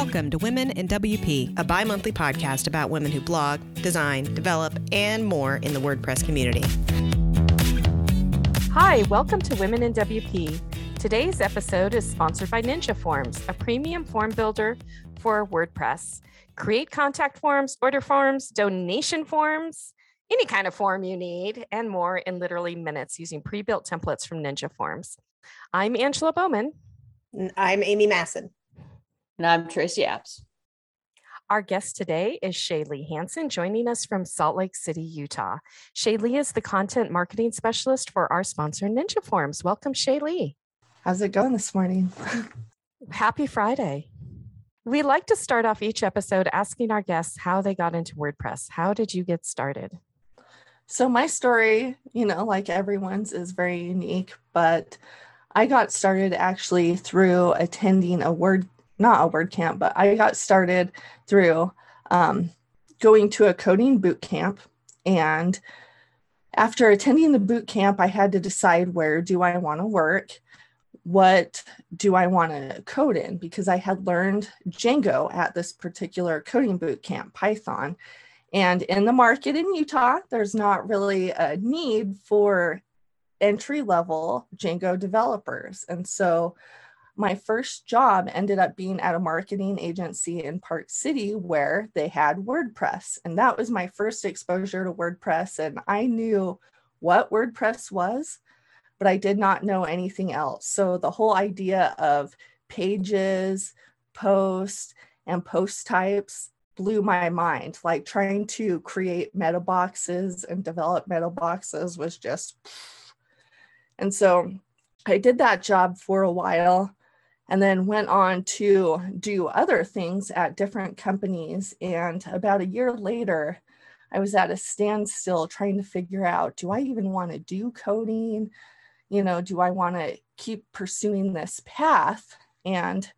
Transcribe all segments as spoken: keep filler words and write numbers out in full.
Welcome to Women in W P, a bi-monthly podcast about women who blog, design, develop, and more in the WordPress community. Hi, welcome to Women in W P. Today's episode is sponsored by Ninja Forms, a premium form builder for WordPress. Create contact forms, order forms, donation forms, any kind of form you need, and more in literally minutes using pre-built templates from Ninja Forms. I'm Angela Bowman. And I'm Amy Masson. And I'm Tracy Apps. Our guest today is Shaylee Hanson, joining us from Salt Lake City, Utah. Shaylee is the content marketing specialist for our sponsor, Ninja Forms. Welcome, Shaylee. How's it going this morning? Happy Friday. We like to start off each episode asking our guests how they got into WordPress. How did you get started? So my story, you know, like everyone's, is very unique, but I got started actually through attending a word, not a WordCamp, but I got started through um, going to a coding boot camp. And after attending the boot camp, I had to decide, where do I want to work? What do I want to code in? Because I had learned Django at this particular coding boot camp, Python. And in the market in Utah, there's not really a need for entry-level Django developers. And so my first job ended up being at a marketing agency in Park City where they had WordPress. And that was my first exposure to WordPress. And I knew what WordPress was, but I did not know anything else. So the whole idea of pages, posts, and post types blew my mind. Like trying to create meta boxes and develop meta boxes was just, and so I did that job for a while and then went on to do other things at different companies. And about a year later, I was at a standstill trying to figure out, do I even want to do coding? You know, do I want to keep pursuing this path? And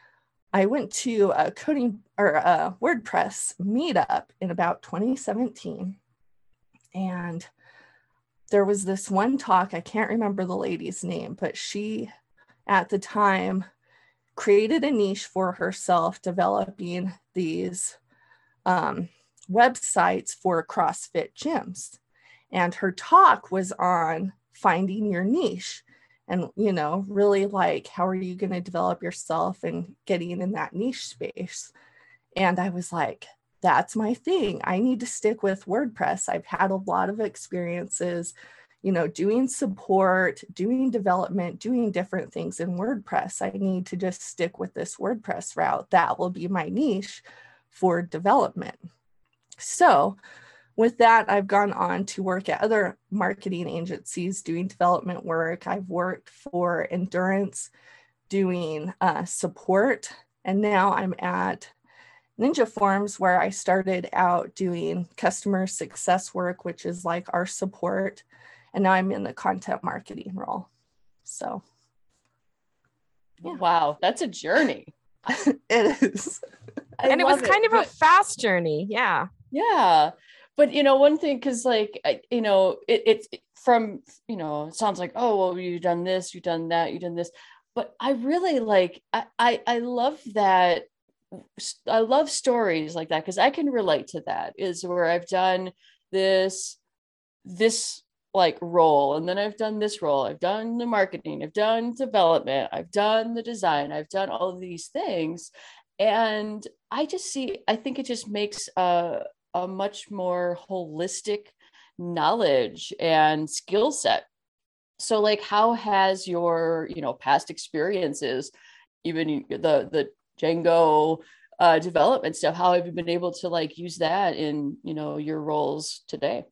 I went to a coding or a WordPress meetup in about twenty seventeen. And there was this one talk, I can't remember the lady's name, but she at the time created a niche for herself, developing these um, websites for CrossFit gyms. And her talk was on finding your niche and, you know, really like, how are you going to develop yourself and getting in that niche space? And I was like, that's my thing. I need to stick with WordPress. I've had a lot of experiences, you know, doing support, doing development, doing different things in WordPress. I need to just stick with this WordPress route. That will be my niche for development. So with that, I've gone on to work at other marketing agencies doing development work. I've worked for Endurance doing uh, support. And now I'm at Ninja Forms, where I started out doing customer success work, which is like our support. And now I'm in the content marketing role. So, yeah. Wow, that's a journey. It is. I and it was kind it, of but... a fast journey. Yeah. Yeah. But, you know, one thing, because like, I, you know, it's it, from, you know, it sounds like, oh, well, you've done this, you've done that, you've done this. But I really like, I, I, I love that. I love stories like that, because I can relate to that, is where I've done this, this like role. And then I've done this role. I've done the marketing, I've done development, I've done the design, I've done all of these things. And I just see, I think it just makes a, a much more holistic knowledge and skill set. So like, how has your, you know, past experiences, even the, the Django uh, development stuff, how have you been able to like use that in, you know, your roles today?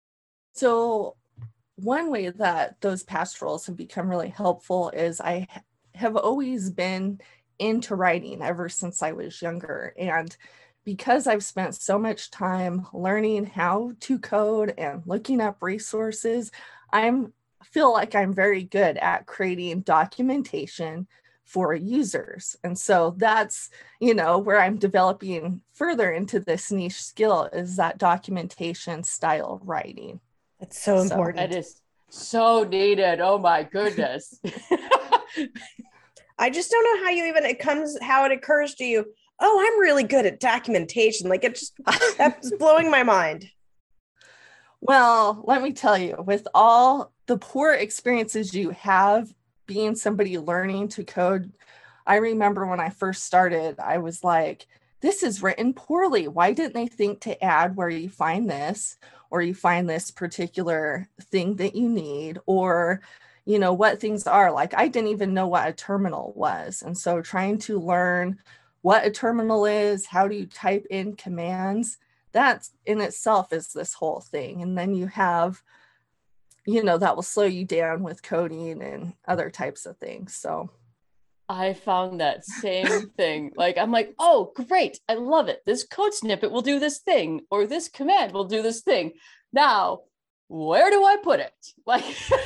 So one way that those past roles have become really helpful is I have always been into writing ever since I was younger. And because I've spent so much time learning how to code and looking up resources, I'm feel like I'm very good at creating documentation for users. And so that's, you know, where I'm developing further into this niche skill, is that documentation style writing. That's so important. So, that is so needed. Oh my goodness. I just don't know how you even, it comes, how it occurs to you. oh, I'm really good at documentation. Like it just, that's blowing my mind. Well, let me tell you, with all the poor experiences you have being somebody learning to code, I remember when I first started, I was like, this is written poorly. Why didn't they think to add where you find this, or you find this particular thing that you need, or, you know, what things are? Like, I didn't even know what a terminal was. And so trying to learn what a terminal is, how do you type in commands, that in itself is this whole thing. And then you have, you know, that will slow you down with coding and other types of things. So I found that same thing. Like, I'm like, oh, great. I love it. This code snippet will do this thing, or this command will do this thing. Now, where do I put it? Like,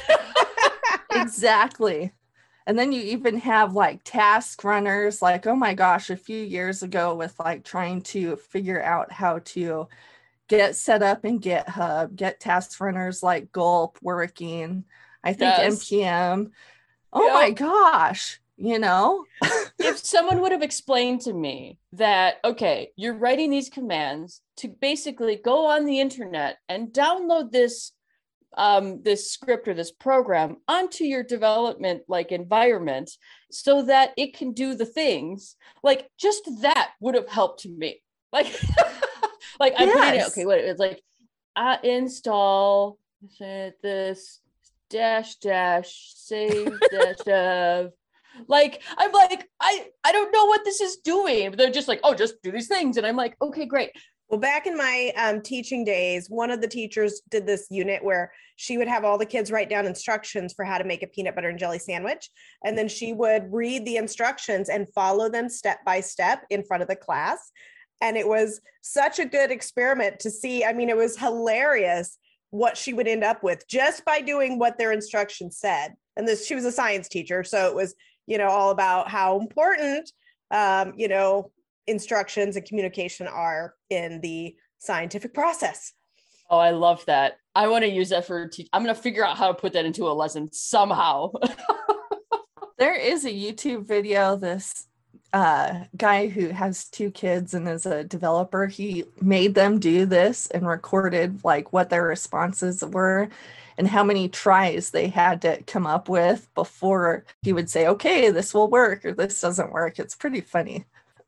exactly. And then you even have like task runners, like, oh my gosh, a few years ago with like trying to figure out how to get set up in GitHub, get task runners like Gulp working, I think yes. N P M. Oh yep. my gosh. You know, if someone would have explained to me that, okay, you're writing these commands to basically go on the internet and download this um, this script or this program onto your development like environment so that it can do the things, like just that would have helped me. Like, like I yes. put it, okay, what it's like, uh, install this dash dash save dash dev. Like, I'm like, I, I don't know what this is doing. But they're just like, oh, just do these things. And I'm like, okay, great. Well, back in my um, teaching days, one of the teachers did this unit where she would have all the kids write down instructions for how to make a peanut butter and jelly sandwich. And then she would read the instructions and follow them step by step in front of the class. And it was such a good experiment to see. I mean, it was hilarious what she would end up with just by doing what their instructions said. And this, she was a science teacher. So it was, you know, all about how important, um, you know, instructions and communication are in the scientific process. Oh, I love that. I want to use that for, te- I'm going to figure out how to put that into a lesson somehow. There is a YouTube video, this uh, guy who has two kids and is a developer, he made them do this and recorded like what their responses were and how many tries they had to come up with before he would say, okay, this will work or this doesn't work. It's pretty funny.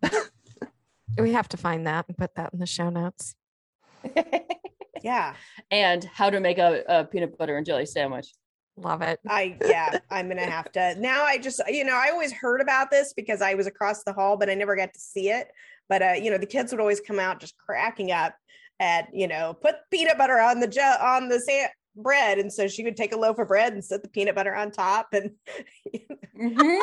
We have to find that and put that in the show notes. Yeah. And how to make a, a peanut butter and jelly sandwich. Love it. I, yeah, I'm going to have to. Now I just, you know, I always heard about this because I was across the hall, but I never got to see it. But, uh, you know, the kids would always come out just cracking up at, you know, put peanut butter on the, ju- on the sa- bread. And so she would take a loaf of bread and set the peanut butter on top and mm-hmm.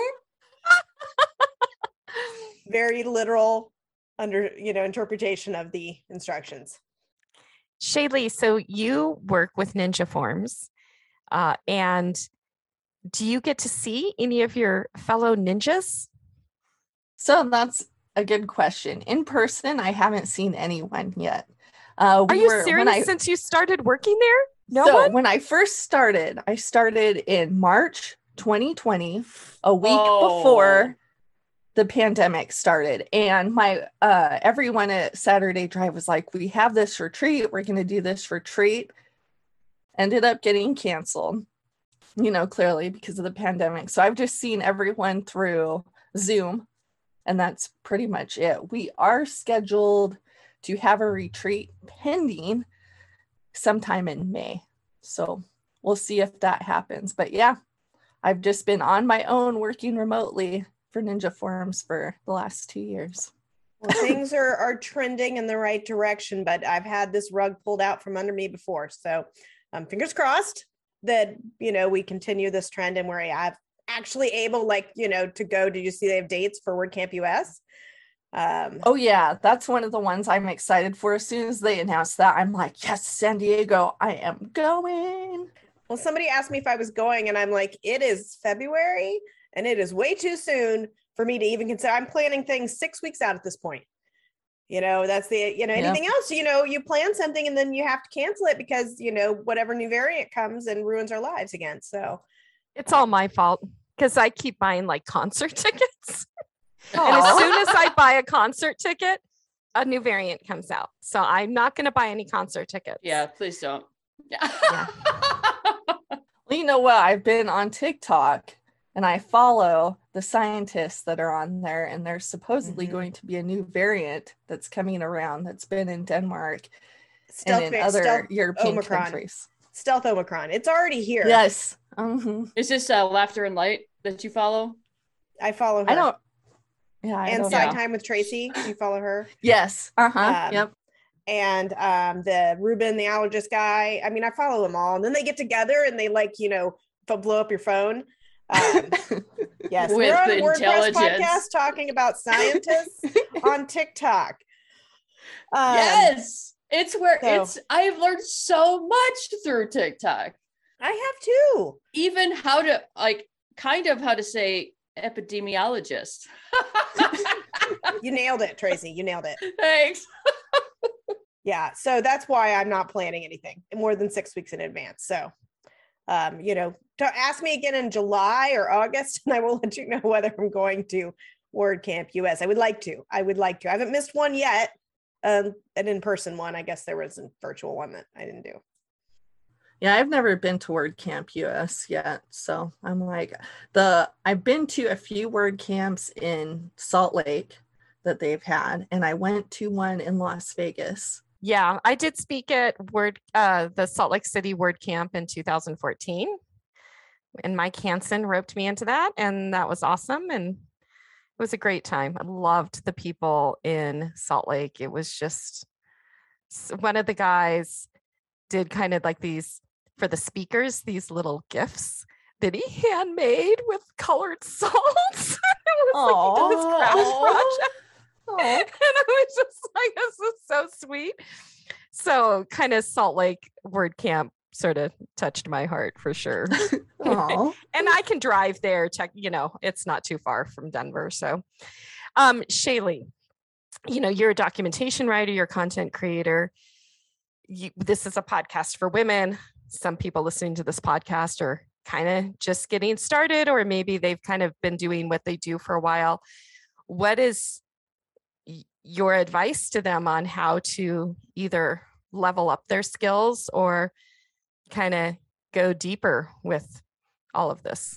very literal under, you know, interpretation of the instructions. Shaylee, so you work with Ninja Forms, uh, and do you get to see any of your fellow ninjas? So that's a good question. In person, I haven't seen anyone yet. Uh, Are we you were, serious? I, Since you started working there? No so one? When I first started, I started in March twenty twenty, a week oh. before the pandemic started. And my uh, everyone at Saturday Drive was like, we have this retreat. We're going to do this retreat. Ended up getting canceled, you know, clearly because of the pandemic. So I've just seen everyone through Zoom. And that's pretty much it. We are scheduled to have a retreat pending sometime in May. So we'll see if that happens. But yeah, I've just been on my own working remotely for Ninja Forms for the last two years. Well, things are, are trending in the right direction, but I've had this rug pulled out from under me before. So um, fingers crossed that, you know, we continue this trend and where I've actually able, like, you know, to go. Did you see they have dates for WordCamp U S? Um, oh yeah, that's one of the ones I'm excited for. As soon as they announced that, I'm like, yes, San Diego, I am going. Well, somebody asked me if I was going and I'm like, it is February and it is way too soon for me to even consider. I'm planning things six weeks out at this point. You know, that's the, you know, anything yeah. else, you know, you plan something and then you have to cancel it because, you know, whatever new variant comes and ruins our lives again. So it's all my fault because I keep buying like concert tickets. And as soon as I buy a concert ticket, a new variant comes out. So I'm not going to buy any concert tickets. Yeah, please don't. Yeah. Yeah. Well, you know what? I've been on TikTok and I follow the scientists that are on there, and there's supposedly Mm-hmm. going to be a new variant that's coming around that's been in Denmark Stealth, and in va- other stealth European Omicron. countries. Stealth Omicron. It's already here. Yes. Mhm. Is this uh, Laughter and Light that you follow? I follow her. I don't. Yeah. I and don't Side know. Time with Tracy. You follow her. Yes. Uh huh. Um, Yep. And um, the Ruben, the allergist guy. I mean, I follow them all. And then they get together and they like, you know, f- blow up your phone. Um, yes, With we're on the a WordPress intelligence. podcast talking about scientists on TikTok. Um, Yes. It's where so- it's I've learned so much through TikTok. I have too. Even how to like kind of how to say epidemiologist. You nailed it, Tracy. You nailed it. Thanks. Yeah. So that's why I'm not planning anything more than six weeks in advance. So, um, you know, to ask me again in July or August, and I will let you know whether I'm going to WordCamp U S. I would like to. I would like to. I haven't missed one yet. Um, an in-person one. I guess there was a virtual one that I didn't do. Yeah, I've never been to WordCamp U S yet. So I'm like, the I've been to a few WordCamps in Salt Lake that they've had, and I went to one in Las Vegas. Yeah, I did speak at Word, uh, the Salt Lake City WordCamp in two thousand fourteen. And Mike Hansen roped me into that, and that was awesome. And it was a great time. I loved the people in Salt Lake. It was just one of the guys did kind of like these for the speakers, these little gifts that he handmade with colored salts. It was like he did this craft Aw. project. Oh, And I was just like, this is so sweet. So kind of Salt Lake WordCamp sort of touched my heart for sure. oh. And I can drive there, check, you know, it's not too far from Denver. So um Shaylee, you know, you're a documentation writer, you're a content creator. You, this is a podcast for women. Some people listening to this podcast are kind of just getting started, or maybe they've kind of been doing what they do for a while. What is y- your advice to them on how to either level up their skills or kind of go deeper with all of this?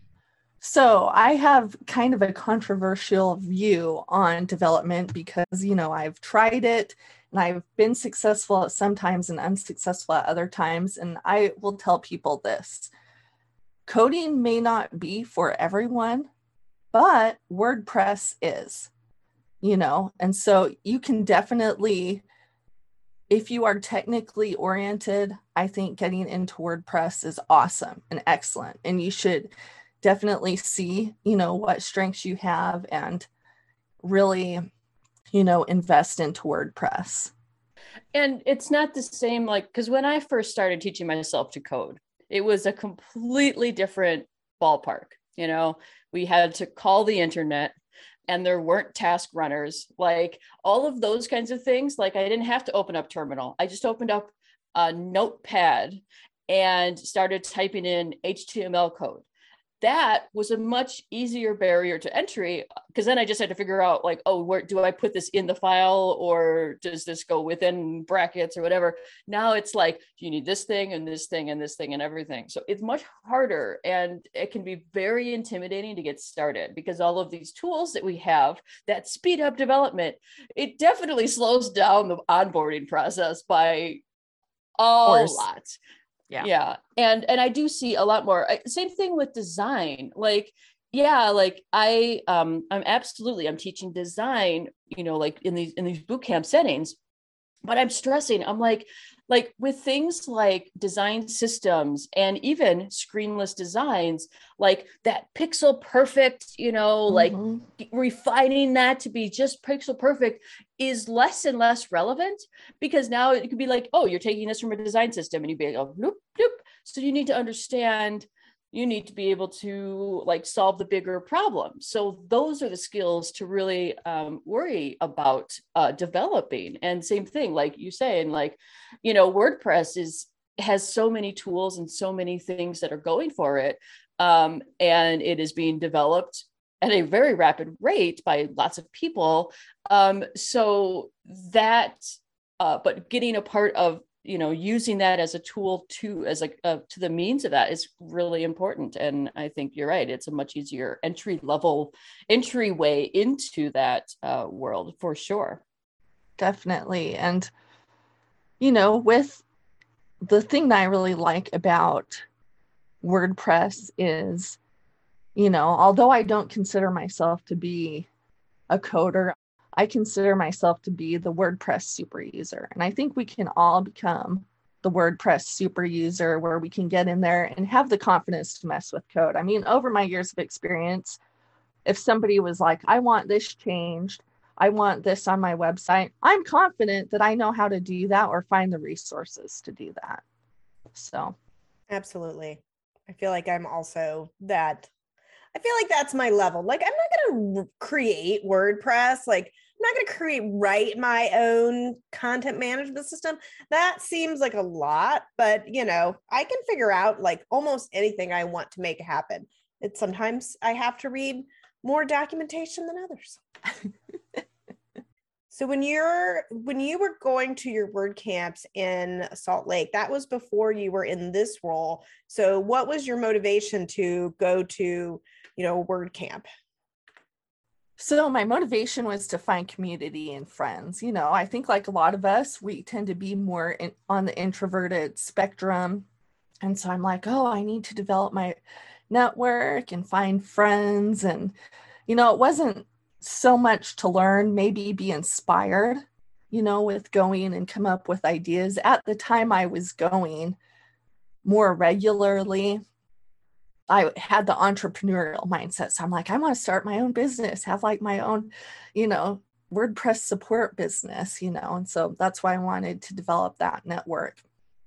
So I have kind of a controversial view on development because, you know, I've tried it and I've been successful at some times and unsuccessful at other times. And I will tell people this: coding may not be for everyone, but WordPress is, you know, and so you can definitely, if you are technically oriented, I think getting into WordPress is awesome and excellent. And you should definitely see, you know, what strengths you have and really, you know, invest into WordPress. And it's not the same, like, because when I first started teaching myself to code, it was a completely different ballpark. You know, we had to call the internet and there weren't task runners, like all of those kinds of things. Like I didn't have to open up Terminal. I just opened up a notepad and started typing in H T M L code. That was a much easier barrier to entry, because then I just had to figure out like, oh, where do I put this in the file, or does this go within brackets or whatever? Now it's like, you need this thing and this thing and this thing and everything. So it's much harder, and it can be very intimidating to get started, because all of these tools that we have that speed up development, it definitely slows down the onboarding process by a lot. Yeah. Yeah. And and I do see a lot more. I, same thing with design. Like, yeah, like I um I'm absolutely I'm teaching design, you know, like in these in these boot camp settings. But I'm stressing, I'm like, like with things like design systems and even screenless designs, like that pixel perfect, you know, like Mhm. refining that to be just pixel perfect is less and less relevant, because now it could be like, oh, you're taking this from a design system and you'd be like, oh, bloop, bloop. So you need to understand, you need to be able to like solve the bigger problem. So those are the skills to really um, worry about uh, developing. And same thing, like you say, and like, you know, WordPress is has so many tools and so many things that are going for it. Um, and it is being developed at a very rapid rate by lots of people. Um, so that, uh, but getting a part of, you know, using that as a tool to, as a, uh, to the means of that is really important. And I think you're right. It's a much easier entry level entryway into that uh, world for sure. Definitely. And, you know, with the thing that I really like about WordPress is, you know, although I don't consider myself to be a coder, I consider myself to be the WordPress super user. And I think we can all become the WordPress super user where we can get in there and have the confidence to mess with code. I mean, over my years of experience, if somebody was like, I want this changed, I want this on my website, I'm confident that I know how to do that or find the resources to do that. So. Absolutely. I feel like I'm also that. I feel like that's my level. Like, I'm not going to create WordPress. Like, I'm not going to create, write my own content management system. That seems like a lot, but you know, I can figure out like almost anything I want to make happen. It's sometimes I have to read more documentation than others. So when you're, when you were going to your WordCamps in Salt Lake, that was before you were in this role. So what was your motivation to go to, you know, WordCamp? So my motivation was to find community and friends. You know, I think like a lot of us, we tend to be more in, on the introverted spectrum. And so I'm like, oh, I need to develop my network and find friends. And, you know, it wasn't so much to learn, maybe be inspired, you know, with going and come up with ideas. At the time I was going more regularly, I had the entrepreneurial mindset. So I'm like, I want to start my own business, have like my own, you know, WordPress support business, you know, and so that's why I wanted to develop that network.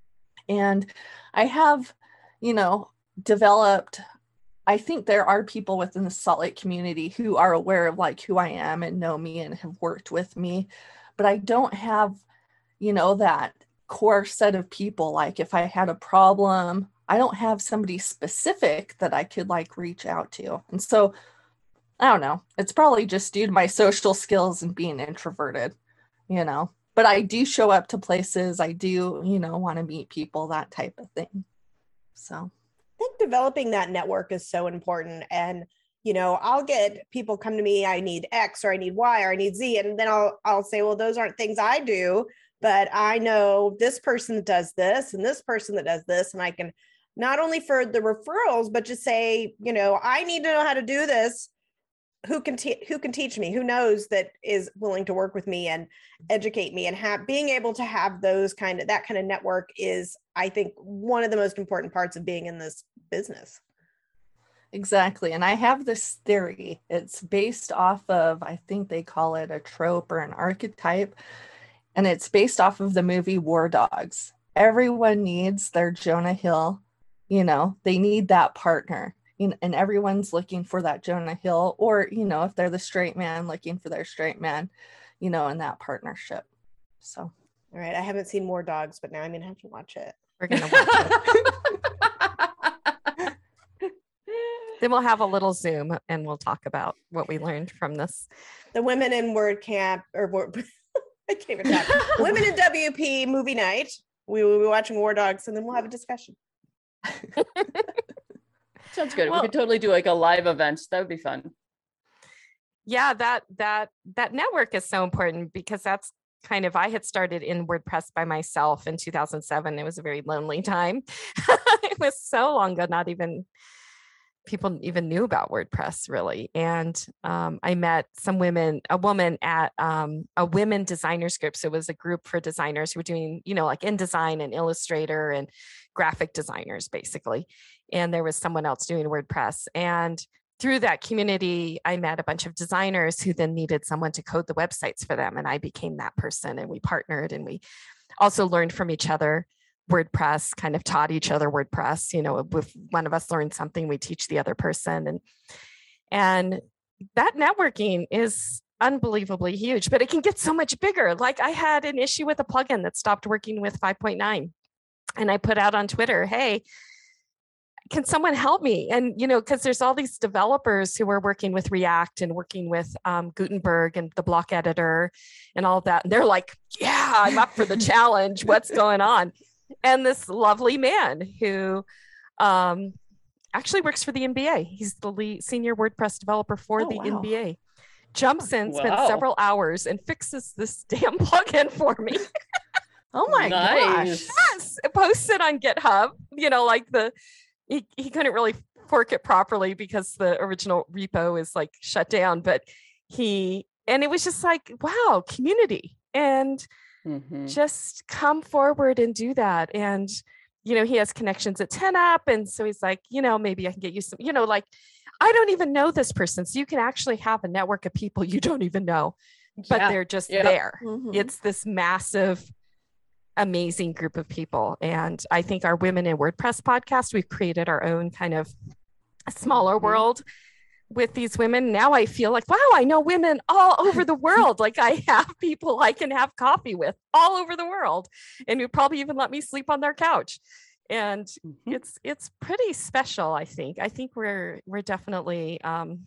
And I have, you know, developed, I think there are people within the Salt Lake community who are aware of like who I am and know me and have worked with me, but I don't have, you know, that core set of people. Like if I had a problem, I don't have somebody specific that I could like reach out to. And so I don't know, it's probably just due to my social skills and being introverted, you know, but I do show up to places. I do, you know, want to meet people, that type of thing. So I think developing that network is so important. And, you know, I'll get people come to me, I need X or I need Y or I need Z. And then I'll, I'll say, well, those aren't things I do, but I know this person that does this and this person that does this. And I can not only for the referrals, but just say, you know, I need to know how to do this. Who can te- who can teach me? Who knows that is willing to work with me and educate me, and have being able to have those kind of that kind of network is, I think, one of the most important parts of being in this business. Exactly. And I have this theory. It's based off of, I think they call it a trope or an archetype. And it's based off of the movie War Dogs. Everyone needs their Jonah Hill, you know, they need that partner. And everyone's looking for that Jonah Hill, or, you know, if they're the straight man, looking for their straight man, you know, in that partnership. So. All right. I haven't seen War Dogs, but now I'm going to have to watch it. We're going to watch it. Then we'll have a little Zoom and we'll talk about what we learned from this. The Women in WordCamp, or Word, I can't even talk. Women in W P movie night. We will be watching War Dogs and then we'll have a discussion. Sounds good. Well, we could totally do like a live event. That would be fun. Yeah, that that that network is so important, because that's kind of, I had started in WordPress by myself in two thousand seven. It was a very lonely time. It was so long ago, not even people even knew about WordPress really. And um, I met some women, a woman at um, a women designers group. So it was a group for designers who were doing, you know, like InDesign and Illustrator and graphic designers basically. And there was someone else doing WordPress. And through that community, I met a bunch of designers who then needed someone to code the websites for them. And I became that person, and we partnered, and we also learned from each other WordPress, kind of taught each other WordPress. You know, if one of us learned something, we teach the other person. And, and that networking is unbelievably huge, but it can get so much bigger. Like I had an issue with a plugin that stopped working with five point nine. And I put out on Twitter, hey, can someone help me? And, you know, because there's all these developers who are working with React and working with um, Gutenberg and the block editor and all of that. And they're like, yeah, I'm up for the challenge. What's going on? And this lovely man who um, actually works for the N B A. He's the lead senior WordPress developer for Oh, the wow. N B A. Jumps in, spends Wow. several hours and fixes this damn plugin for me. Oh my Nice. gosh. Yes, posts it on GitHub. You know, like the he, he couldn't really fork it properly because the original repo is like shut down. But he and it was just like, wow, community, and Mhm. just come forward and do that. And you know, he has connections at ten up, and so he's like, you know, maybe I can get you some. You know, like I don't even know this person, so you can actually have a network of people you don't even know, but Yeah. they're just Yeah. there. Mhm. It's this massive, amazing group of people. And I think our Women in WordPress podcast, we've created our own kind of smaller Mhm. world with these women. Now I feel like, wow, I know women all over the world. Like I have people I can have coffee with all over the world, and who probably even let me sleep on their couch. And Mhm. it's it's pretty special. I think. I think we're we're definitely um,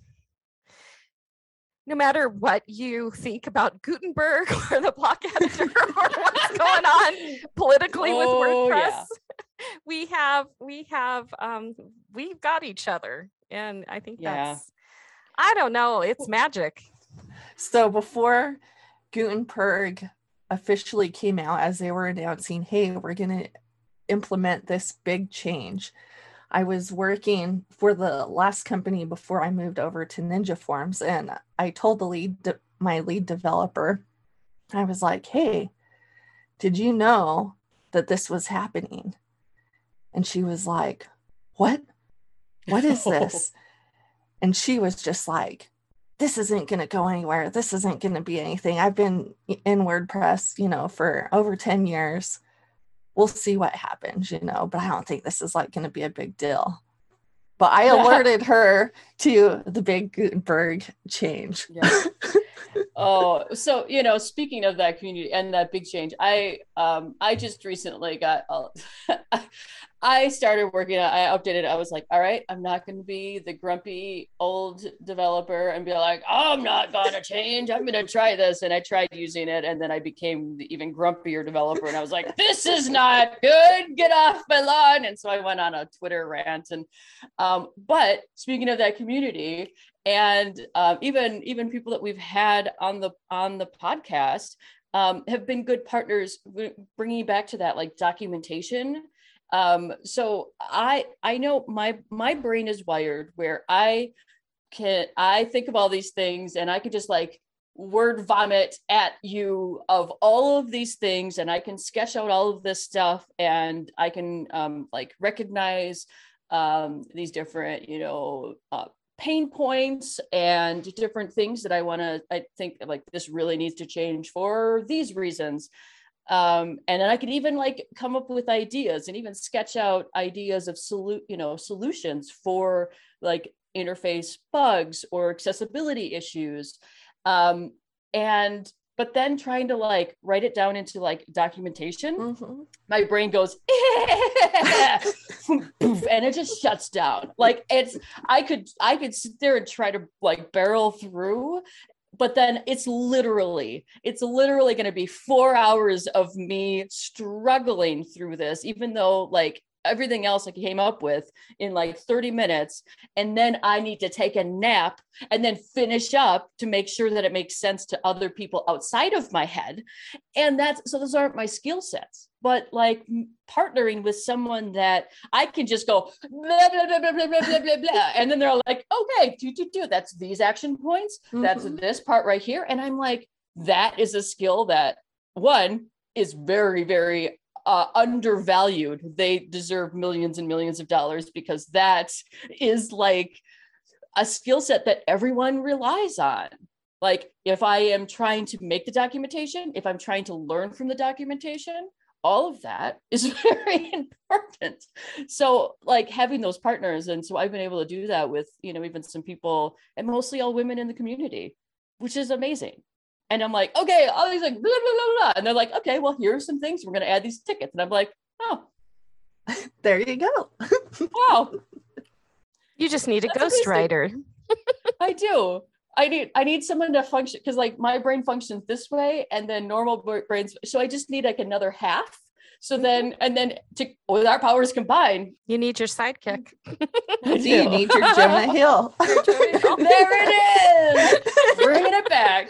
no matter what you think about Gutenberg or the block editor or what's going on politically with Oh, WordPress, yeah. we have we have um, we've got each other, and I think Yeah. that's I don't know, it's magic. So before Gutenberg officially came out, as they were announcing, hey, we're going to implement this big change, I was working for the last company before I moved over to Ninja Forms, and I told the lead, de- my lead developer, I was like, hey, did you know that this was happening? And she was like, what? What is this? And she was just like, this isn't going to go anywhere. This isn't going to be anything. I've been in WordPress, you know, for over ten years. We'll see what happens, you know, but I don't think this is like going to be a big deal. But I alerted her to the big Gutenberg change. Yeah. Oh, so you know, speaking of that community and that big change, I um I just recently got uh, I started working on, I updated, I was like, all right, I'm not going to be the grumpy old developer and be like, oh, I'm not going to change. I'm going to try this. And I tried using it. And then I became the even grumpier developer. And I was like, this is not good. Get off my lawn. And so I went on a Twitter rant. And, um, but speaking of that community, and um, even, even people that we've had on the, on the podcast um, have been good partners, bringing back to that, like documentation. Um, so I, I know my, my brain is wired where I can, I think of all these things and I can just like word vomit at you of all of these things. And I can sketch out all of this stuff, and I can, um, like recognize, um, these different, you know, uh, pain points and different things that I want to, I think like this really needs to change for these reasons. Um, and then I could even like come up with ideas and even sketch out ideas of solu- you know, solutions for like interface bugs or accessibility issues. Um, and, but then trying to like write it down into like documentation, Mm-hmm. my brain goes, and it just shuts down. Like it's, I could, I could sit there and try to like barrel through, but then it's literally, it's literally going to be four hours of me struggling through this, even though like everything else I came up with in like thirty minutes. And then I need to take a nap and then finish up to make sure that it makes sense to other people outside of my head. And that's, so those aren't my skill sets, but like partnering with someone that I can just go blah, blah, blah, blah, blah, blah, blah, blah. And then they're like, okay, do, do, do. That's these action points. That's Mhm. this part right here. And I'm like, that is a skill that one is very, very uh, undervalued. They deserve millions and millions of dollars because that is like a skill set that everyone relies on. Like if I am trying to make the documentation, if I'm trying to learn from the documentation, all of that is very important. So like having those partners. And so I've been able to do that with, you know, even some people, and mostly all women in the community, which is amazing. And I'm like, okay, all these like blah, blah, blah, blah. And they're like, okay, well, here are some things. We're going to add these tickets. And I'm like, oh, There you go. wow. You just need a That's amazing. ghostwriter. I do. I need I need someone to function because like my brain functions this way and then normal brains. So I just need like another half. So then and then to with our powers combined, You need your sidekick. I Do you do. need your Jonah Hill? There it is. Bringing it back.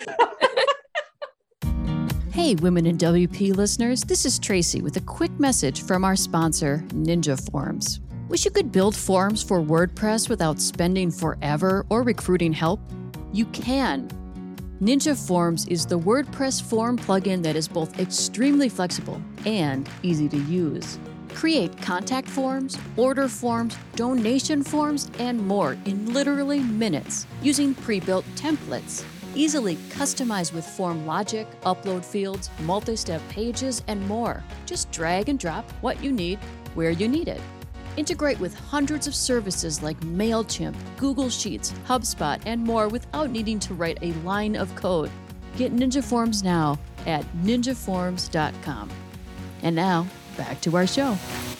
Hey, Women in W P listeners, this is Tracy with a quick message from our sponsor, Ninja Forms. Wish you could build forms for WordPress without spending forever or recruiting help? You can. Ninja Forms is the WordPress form plugin that is both extremely flexible and easy to use. Create contact forms, order forms, donation forms, and more in literally minutes using pre-built templates. Easily customize with form logic, upload fields, multi-step pages, and more. Just drag and drop what you need where you need it. Integrate with hundreds of services like MailChimp, Google Sheets, HubSpot, and more without needing to write a line of code. Get Ninja Forms now at ninja forms dot com. And now, back to our show.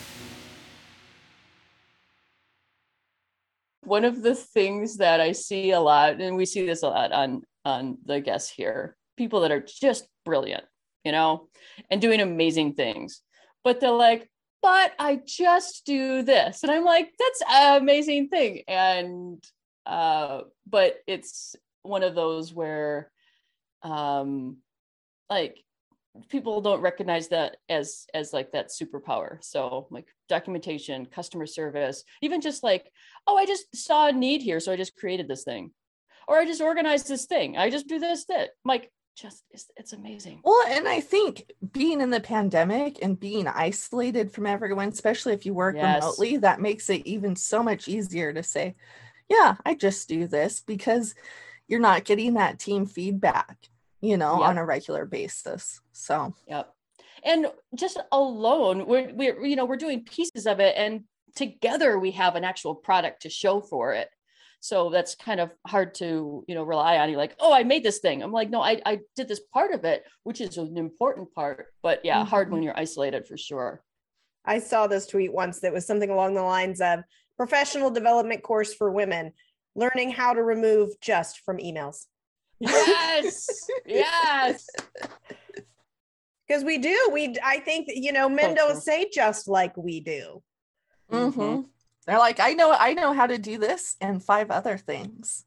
One of the things that I see a lot, and we see this a lot on on the guests here, people that are just brilliant, you know, and doing amazing things, but they're like, but I just do this. And I'm like, that's an amazing thing. And, uh, but it's one of those where, um, like people don't recognize that as, as like that superpower. So like documentation, customer service, even just like, oh, I just saw a need here. So I just created this thing, or I just organized this thing. I just do this, that. I'm like, just it's, it's amazing. Well, and I think being in the pandemic and being isolated from everyone, especially if you work Yes. remotely, that makes it even so much easier to say, yeah, I just do this, because you're not getting that team feedback, you know, Yep. on a regular basis. So Yep. And just alone, we're, we're, you know, we're doing pieces of it, and together we have an actual product to show for it. So that's kind of hard to, you know, rely on. You're like, oh, I made this thing. I'm like, no, I, I did this part of it, which is an important part, but yeah, Mhm. hard when you're isolated for sure. I saw this tweet once that was something along the lines of professional development course for women, learning how to remove just from emails. Yes. Yes. Because we do. We I think that, you know, men So don't true. say just like we do. Mhm. mhm. They're like, I know, I know how to do this and five other things.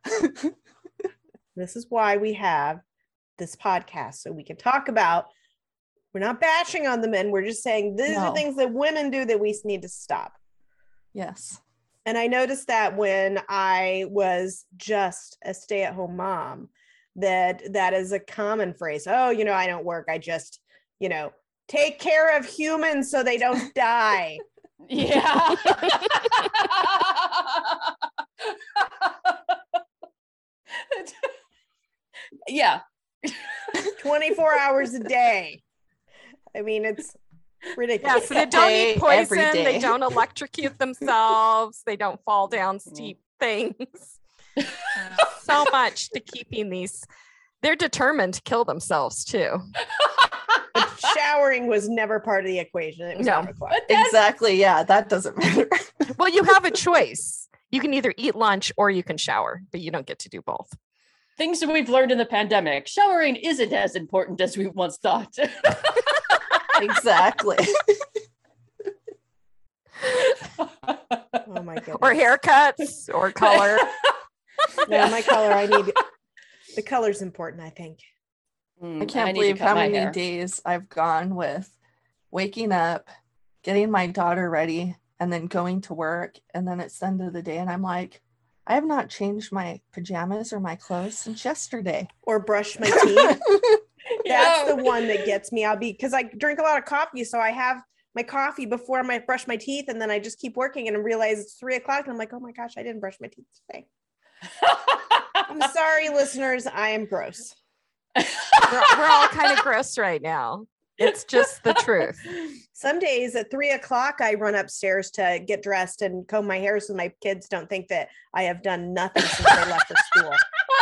This is why we have this podcast, so we can talk about, we're not bashing on the men. We're just saying these No. are things that women do that we need to stop. Yes. And I noticed that when I was just a stay-at-home mom, that that is a common phrase. Oh, you know, I don't work. I just, you know, take care of humans so they don't die. Yeah. Yeah. twenty-four hours a day. I mean, it's Yeah, ridiculous. so they don't Day, eat every poison. They day. don't electrocute themselves. They don't fall down steep things. So much to keeping these. They're determined to kill themselves too. But showering was never part of the equation. It was No. not required. But that's Exactly. Yeah, that doesn't matter. Well, you have a choice. You can either eat lunch or you can shower, but you don't get to do both. things that we've learned in the pandemic. Showering isn't as important as we once thought. Exactly. Oh my goodness. Or haircuts or color. Yeah, my color. I need the color's important, I think. Mm, I can't need to believe cut how my many hair. days I've gone with waking up, getting my daughter ready, and then going to work. And then it's the end of the day, and I'm like, I have not changed my pajamas or my clothes since yesterday. Or brush my teeth. That's Yeah. the one that gets me. I'll be because I drink a lot of coffee, so I have my coffee before I brush my teeth, and then I just keep working and I realize it's three o'clock, and I'm like, oh my gosh, I didn't brush my teeth today. I'm sorry, listeners. I am gross. We're, we're all kind of gross right now. It's just the truth. Some days at three o'clock, I run upstairs to get dressed and comb my hair so my kids don't think that I have done nothing since they left for school.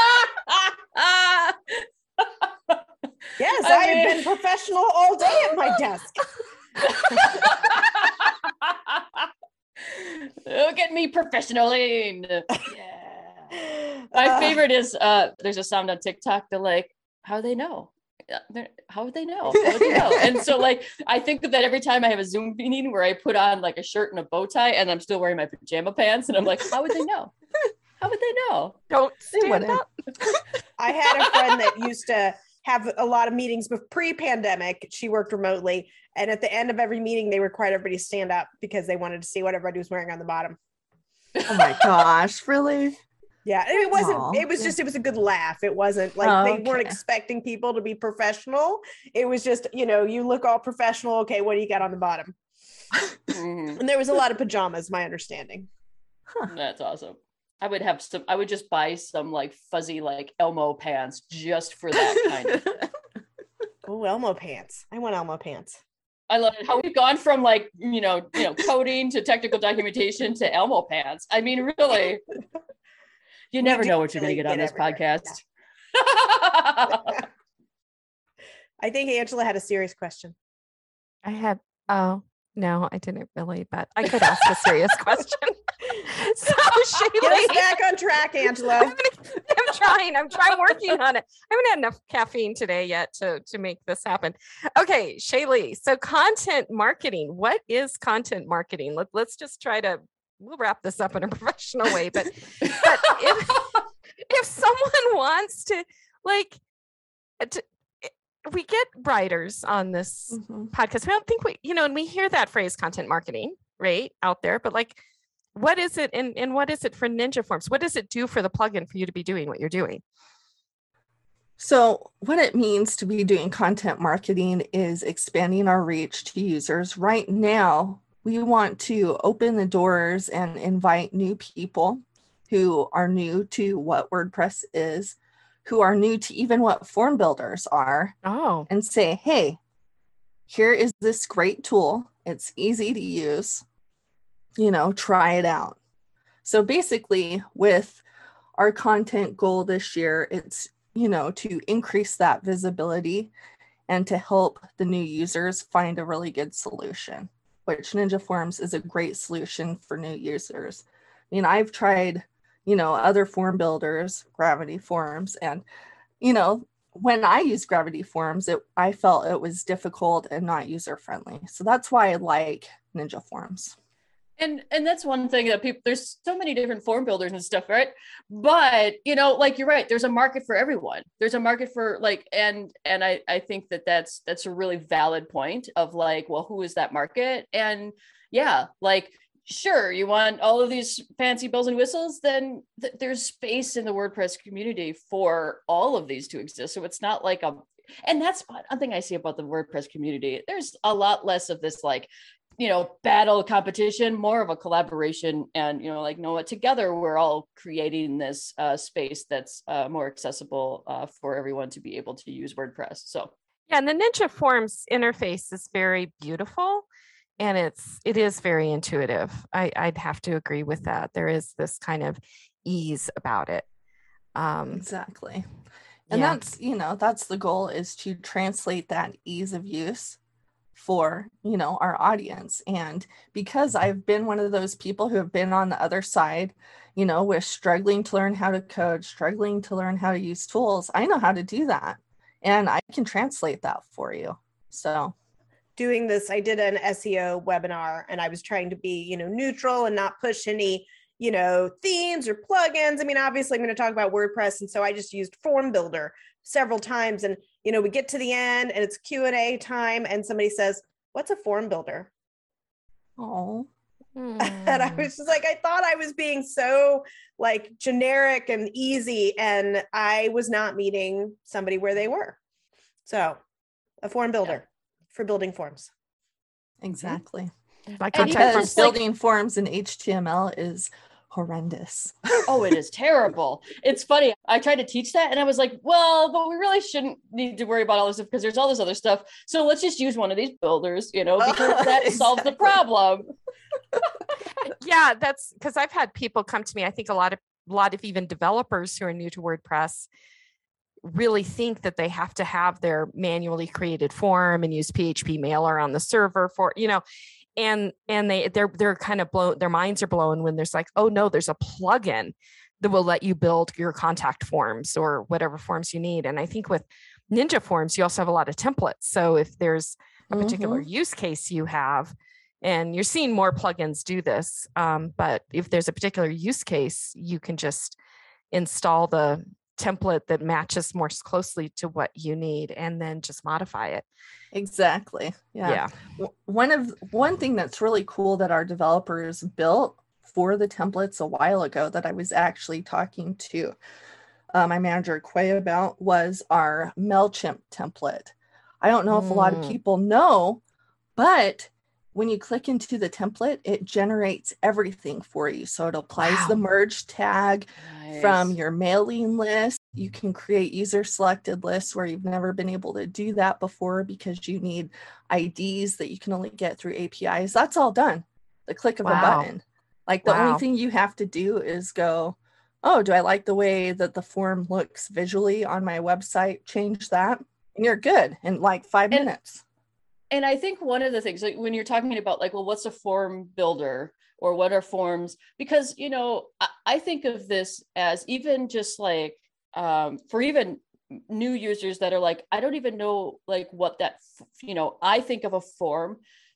Yes, I I, have mean- been professional all day at my desk. Look at me professionally. Yeah. My Uh, favorite is uh there's a sound on TikTok. They're like, how do they know? Uh, they're- How would they know? How would they know? And so like I think of that every time I have a Zoom meeting where I put on like a shirt and a bow tie and I'm still wearing my pajama pants and I'm like, how would they know? How would they know? Don't They stand wouldn't. up. I had a friend that used to have a lot of meetings, but pre-pandemic, she worked remotely. And at the end of every meeting, they required everybody to stand up because they wanted to see what everybody was wearing on the bottom. Oh my gosh, really? Yeah. And it wasn't, Aw. it was just, it was a good laugh. It wasn't like Oh, they weren't okay. expecting people to be professional. It was just, you know, you look all professional. Okay. What do you got on the bottom? Mhm. And there was a lot of pajamas, my understanding. That's awesome. I would have some, I would just buy some like fuzzy like Elmo pants just for that kind of. Oh, Elmo pants. I want Elmo pants. I love it how we've gone from like, you know, you know, coding to technical documentation to Elmo pants. I mean, really, you We never do know what you're going really to get on get this everywhere. podcast. I think Angela had a serious question. I had, oh, no, I didn't really, but I could ask a serious question. So, Get us Shaylee, back on track, I'm, Angela. gonna, I'm trying. I'm trying working on it. I haven't had enough caffeine today yet to, to make this happen. Okay, Shaylee. So content marketing. What is content marketing? Let, let's just try to, we'll wrap this up in a professional way. But, but if, if someone wants to, like, to, we get writers on this Mhm. podcast. We don't think we, you know, and we hear that phrase content marketing, right, out there, but like, what is it and, and what is it for Ninja Forms? What does it do for the plugin for you to be doing what you're doing? So, what it means to be doing content marketing is expanding our reach to users. Right now, we want to open the doors and invite new people who are new to what WordPress is, who are new to even what form builders are, Oh, and say, hey, here is this great tool. It's easy to use. You know, try it out. So basically, with our content goal this year, it's, you know, to increase that visibility and to help the new users find a really good solution, which Ninja Forms is a great solution for new users. I mean, I've tried, you know, other form builders, Gravity Forms, and, you know, when I used Gravity Forms, it I felt it was difficult and not user friendly. So that's why I like Ninja Forms. And and that's one thing that people, there's so many different form builders and stuff, right? But you know, like you're right, there's a market for everyone. There's a market for like, and and I I think that that's that's a really valid point of like, well, who is that market? And yeah, like sure, you want all of these fancy bells and whistles, then th- there's space in the WordPress community for all of these to exist. So it's not like a, and that's one thing I see about the WordPress community. There's a lot less of this like, you know, battle competition, more of a collaboration, and, you know, like, know what, together we're all creating this uh, space that's uh, more accessible uh, for everyone to be able to use WordPress. So yeah. And the Ninja Forms interface is very beautiful and it's, it is very intuitive. I, I'd have to agree with that. There is this kind of ease about it. Um, Exactly. And yeah. that's, you know, that's the goal, is to translate that ease of use for, you know, our audience. And because I've been one of those people who have been on the other side, you know, with struggling to learn how to code, struggling to learn how to use tools, I know how to do that. And I can translate that for you. So Doing this, I did an S E O webinar and I was trying to be, you know, neutral and not push any, you know, themes or plugins. I mean, obviously I'm going to talk about WordPress. And so I just used Form Builder several times. And, you know, we get to the end and it's Q and A time and somebody says, what's a form builder? oh, And I was just like, I thought I was being so like generic and easy, and I was not meeting somebody where they were. So a form builder for building forms. exactly. My And even contact Because forms. just like- building forms in H T M L is horrendous. oh, it is terrible. It's funny. I tried to teach that and I was like, well, but we really shouldn't need to worry about all this stuff because there's all this other stuff. So let's just use one of these builders, you know, because that solves the Exactly. problem. Yeah, that's because I've had people come to me. I think a lot of a lot of even developers who are new to WordPress really think that they have to have their manually created form and use P H P mailer on the server for, you know, and and they they're they're kind of blown, their minds are blown when there's like, oh no, there's a plugin that will let you build your contact forms or whatever forms you need. And I think with Ninja Forms, you also have a lot of templates. So if there's a particular Mhm. use case you have, and you're seeing more plugins do this, um, but if there's a particular use case, you can just install the template that matches more closely to what you need and then just modify it. Exactly. Yeah. Yeah. W- One of one thing that's really cool that our developers built for the templates a while ago that I was actually talking to uh, my manager Quay about was our MailChimp template. I don't know if a lot of Mm. people know, but when you click into the template, it generates everything for you. So it applies the Wow. merge tag from Nice. your mailing list. You can create user selected lists where you've never been able to do that before because you need I Ds that you can only get through A P Is. That's all done. The click of a Wow. button. Like the only Wow. thing you have to do is go, oh, do I like the way that the form looks visually on my website? Change that. And you're good in like five And- minutes. And I think one of the things, like when you're talking about like, well, what's a form builder or what are forms? Because, you know, I, I think of this as even just like um, for even new users that are like, I don't even know like what that, you know, I think of a form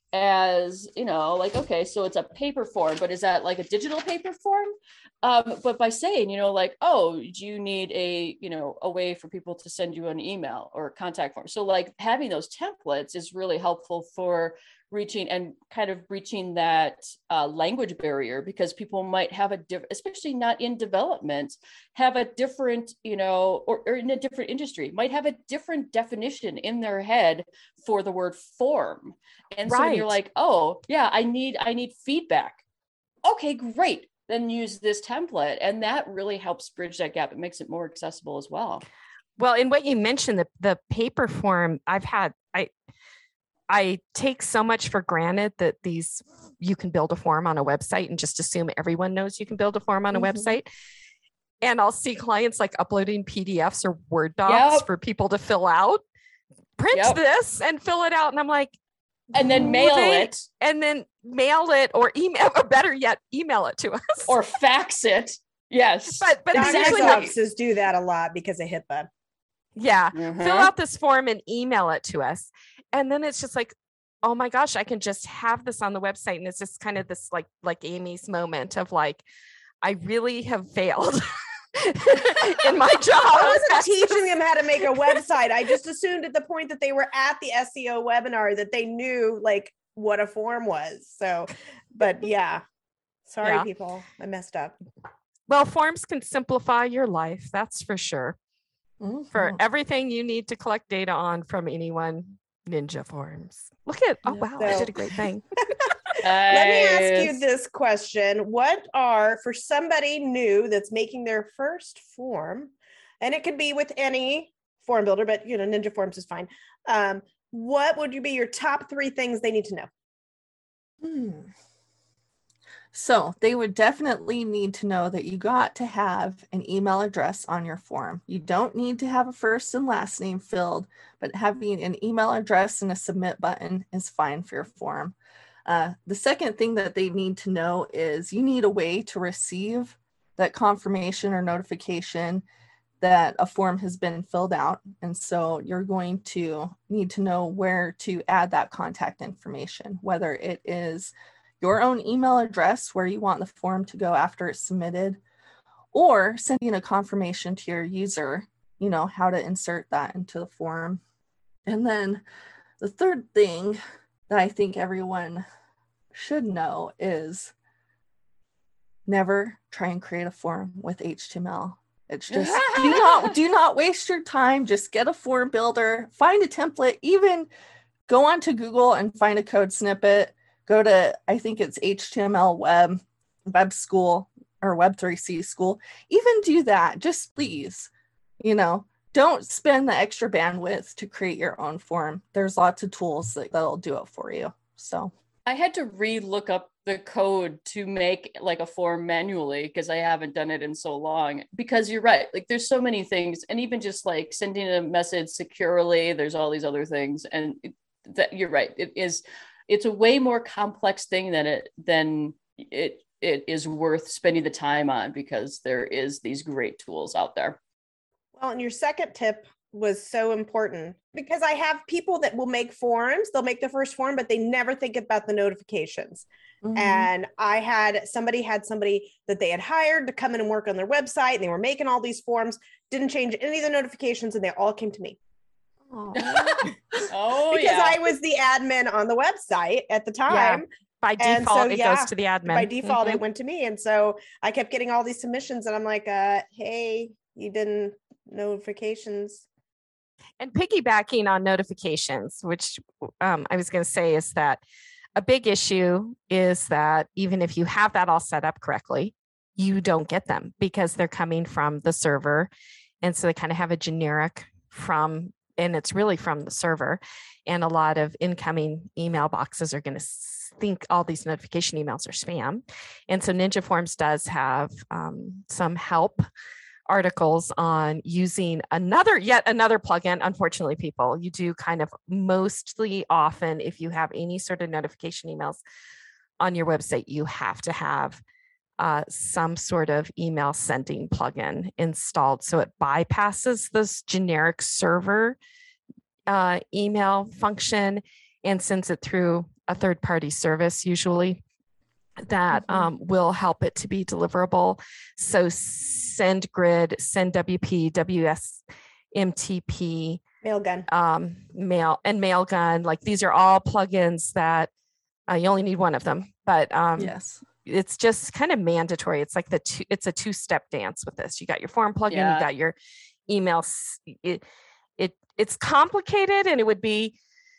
as, you know, like, okay, so it's a paper form, but is that like a digital paper form? Um, but by saying, you know, like, oh, do you need a, you know, a way for people to send you an email or a contact form? So like having those templates is really helpful for reaching and kind of breaching that uh, language barrier, because people might have a different, especially not in development, have a different, you know, or, or in a different industry, might have a different definition in their head for the word form. And so when you're Right. like, oh yeah, I need, I need feedback. Okay, great. Then use this template. And that really helps bridge that gap. It makes it more accessible as well. Well, in what you mentioned, the, the paper form, I've had, I, I take so much for granted that these, you can build a form on a website and just assume everyone knows you can build a form on a Mhm. website. And I'll see clients like uploading P D Fs or Word docs Yep. for people to fill out, print Yep. this and fill it out. And I'm like, And then mail they- it and then mail it or email, or better yet, email it to us. or fax it. Yes. but, but Exactly. usually, Doctor's offices do that a lot because of HIPAA. yeah, Mhm. fill out this form and email it to us. And then it's just like, oh my gosh, I can just have this on the website. And it's just kind of this like, like Amy's moment of like, I really have failed in my job. I wasn't teaching them how to make a website. I just assumed at the point that they were at the S E O webinar that they knew like what a form was. So, but yeah, sorry, Yeah. people, I messed up. Well, forms can simplify your life. That's for sure. For Mhm. everything you need to collect data on from anyone, Ninja Forms. Look at, oh, Yeah. wow, I So- did a great thing. Let me ask you Nice. this question. What are, for somebody new that's making their first form, and it could be with any form builder, but you know, Ninja Forms is fine. Um, what would you be your top three things they need to know? Hmm. So they would definitely need to know that you got to have an email address on your form. You don't need to have a first and last name filled, but having an email address and a submit button is fine for your form. Uh, the second thing that they need to know is you need a way to receive that confirmation or notification that a form has been filled out. And so you're going to need to know where to add that contact information, whether it is your own email address where you want the form to go after it's submitted, or sending a confirmation to your user, you know, how to insert that into the form. And then the third thing that I think everyone should know is never try and create a form with H T M L. It's just do not do not waste your time. Just get a form builder, find a template, even go onto Google and find a code snippet. Go to, I think it's H T M L web, web school or web three C school. Even do that, just please, you know, don't spend the extra bandwidth to create your own form. There's lots of tools that, that'll do it for you. So I had to re-look up the code to make like a form manually because I haven't done it in so long. Because you're right, like there's so many things, and even just like sending a message securely, there's all these other things, and it, that you're right. It is it's a way more complex thing than it than it it is worth spending the time on, because there is these great tools out there. Well, and your second tip was so important, because I have people that will make forms. They'll make the first form, but they never think about the notifications. Mm-hmm. And I had somebody had somebody that they had hired to come in and work on their website, and they were making all these forms, didn't change any of the notifications, and they all came to me. Oh, because yeah. I was the admin on the website at the time. Yeah. By default, so, it yeah, goes to the admin. By default, mm-hmm. it went to me. And so I kept getting all these submissions, and I'm like, uh, hey, you didn't notifications. And piggybacking on notifications, which um, I was going to say is that a big issue is that even if you have that all set up correctly, you don't get them because they're coming from the server. And so they kind of have a generic from, and it's really from the server. And a lot of incoming email boxes are going to think all these notification emails are spam. And so Ninja Forms does have um, some help articles on using another, yet another plugin. Unfortunately, people, you do kind of mostly often, if you have any sort of notification emails on your website, you have to have uh, some sort of email sending plugin installed. So it bypasses this generic server uh, email function and sends it through a third-party service usually that mm-hmm. um, will help it to be deliverable. So SendGrid, SendWP, W S M T P, Mailgun, um, Mail and Mailgun, like these are all plugins that uh, you only need one of them, but um, yes, it's just kind of mandatory. It's like the two, it's a two-step dance with this. You got your form plugin, yeah. you got your email. It, it it's complicated, and it would be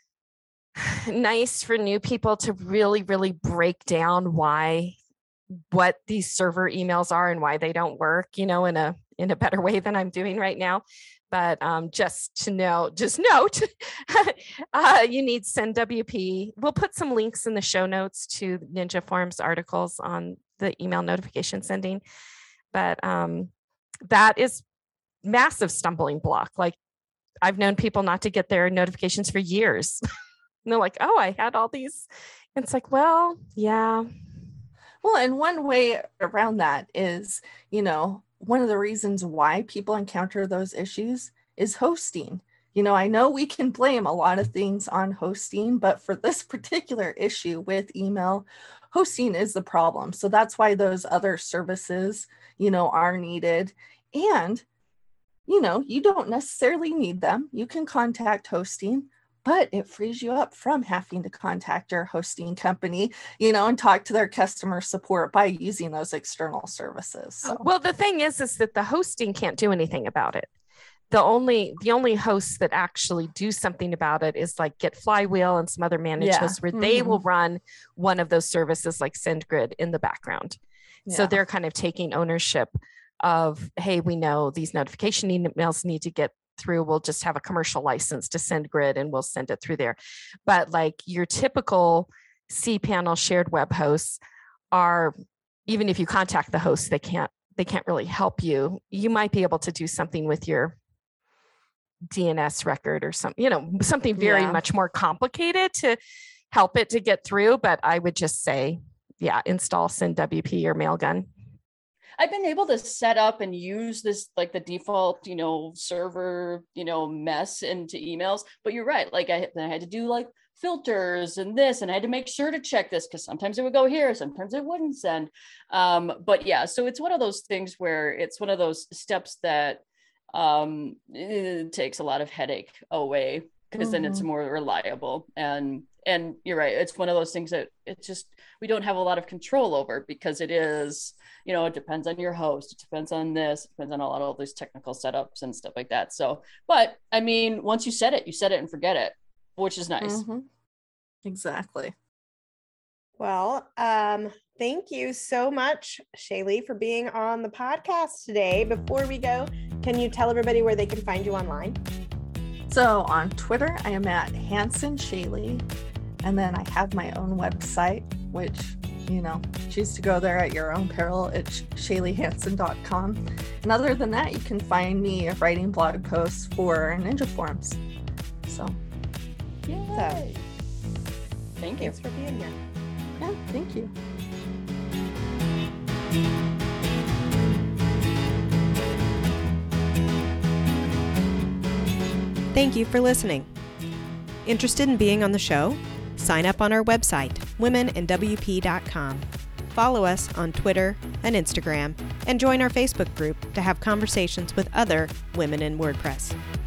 nice for new people to really, really break down why, what these server emails are and why they don't work, you know, in a, in a better way than I'm doing right now. But um, just to know, just note, uh, you need SendWP. We'll put some links in the show notes to Ninja Forms articles on the email notification sending. But um, that is massive stumbling block. Like I've known people not to get their notifications for years. And they're like, oh, I had all these. And it's like, well, yeah. Well, and one way around that is, you know, one of the reasons why people encounter those issues is hosting. You know, I know we can blame a lot of things on hosting, but for this particular issue with email, hosting is the problem. So that's why those other services, you know, are needed. And, you know, you don't necessarily need them. You can contact hosting, but it frees you up from having to contact your hosting company, you know, and talk to their customer support by using those external services. So. Well, the thing is, is that the hosting can't do anything about it. The only, the only hosts that actually do something about it is like Get Flywheel and some other managed yeah. hosts where mm-hmm. they will run one of those services like SendGrid in the background. Yeah. So they're kind of taking ownership of, hey, we know these notification emails need to get through, we'll just have a commercial license to SendGrid and we'll send it through there. But like your typical cPanel shared web hosts are, even if you contact the host, they can't, they can't really help you. You might be able to do something with your D N S record or something, you know, something very yeah. much more complicated to help it to get through. But I would just say, yeah, install SendWP or Mailgun. I've been able to set up and use this, like the default, you know, server, you know, mess into emails. But you're right. Like I, I had to do like filters and this, and I had to make sure to check this because sometimes it would go here, sometimes it wouldn't send. Um, but yeah, so it's one of those things where it's one of those steps that um, it takes a lot of headache away because mm-hmm. then it's more reliable. And and you're right. It's one of those things that it's just, we don't have a lot of control over because it is, you know, it depends on your host. It depends on this, it depends on a lot of these technical setups and stuff like that. So, but I mean, once you set it, you set it and forget it, which is nice. Mm-hmm. Exactly. Well, um, thank you so much, Shaylee, for being on the podcast today. Before we go, can you tell everybody where they can find you online? So on Twitter, I am at Hanson Shaylee. And then I have my own website, which, you know, choose to go there at your own peril. It's shaylee hanson dot com. And other than that, you can find me writing blog posts for Ninja Forms. So, yay. Thank you. Thanks for being here. Yeah, thank you. Thank you for listening. Interested in being on the show? Sign up on our website, women in w p dot com. Follow us on Twitter and Instagram, and join our Facebook group to have conversations with other women in WordPress.